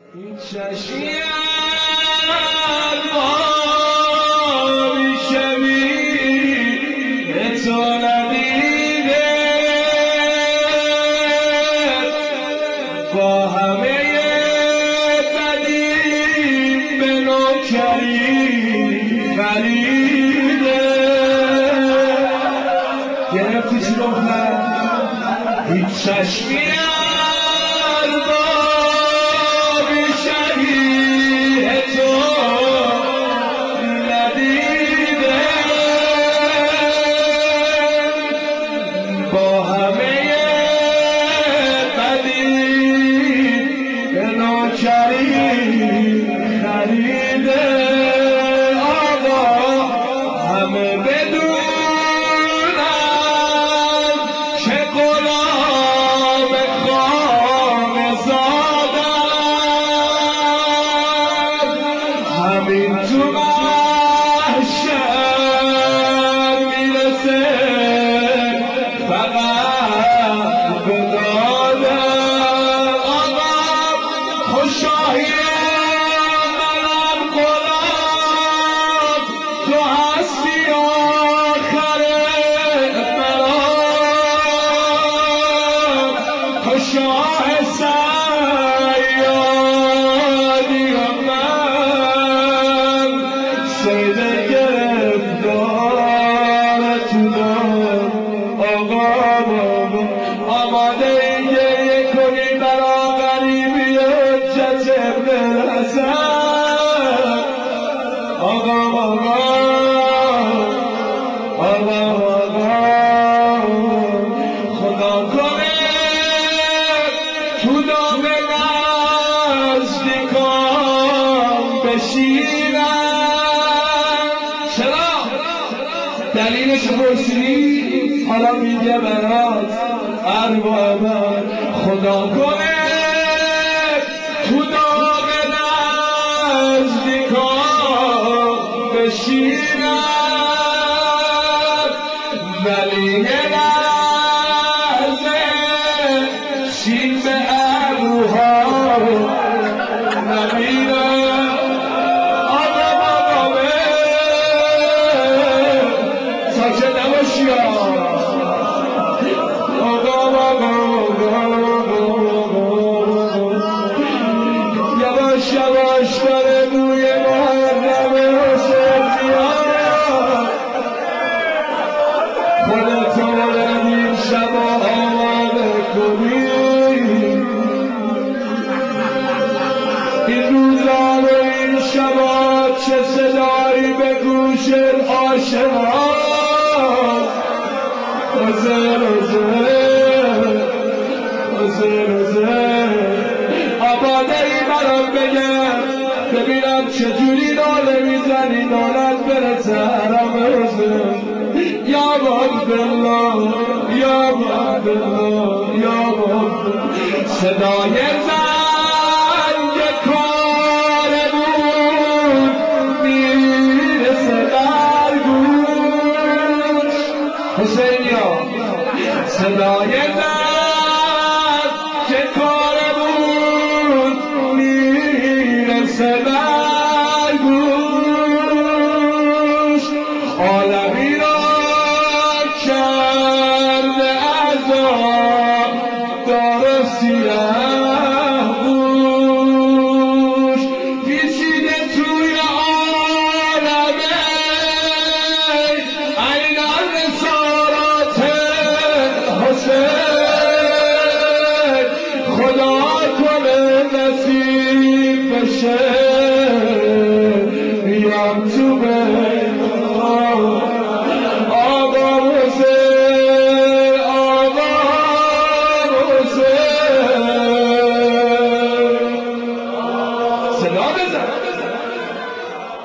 این چشمی آبی شبیه تو ندیده با همه قدیم به نوکری خریده گرفتی چی گفتن این چشمی با همه قدیم به نوکری خریده آقا همه بدونن که غلام خانه زادن همین تو محشر میرسه فقط به دادن آقا خوشاهی منم غلام تو هستی آخر مرام خوشاه سیادی و من سید گرفتار تو دار آقا آماده این گریه کنی برا غریبی حجت ابن حسن آقا خدا کنه تو دام نزدیکان بشینم چرا؟ دلیلش پرسیدی؟ حالا میگه برات اربابم خدا کنه تو دام نزدیکان بشینم ولی یه لحظه شیب ابروها نبینم آقا ساکت نباشی یواش یواش داره بوی محرم حسین میاد خودتو باید این شبا آماده کنی این روزا و این شبا چه صدایی به گوش عاشقان آماده ای برام بگم ببینم چجوری ناله میزنی نالت برسه حرم حسین یا عبدالله یا عبدالله یا عبدالله صدای زنگ کارمون میرسه در گوش حسینیا صدای زنگ کارمون میرسه در گوش عالمی را کرده عذاب دار سیاه بوش پیچیده توی عالمه این رسالات حسین خدا کنه نصیب بشه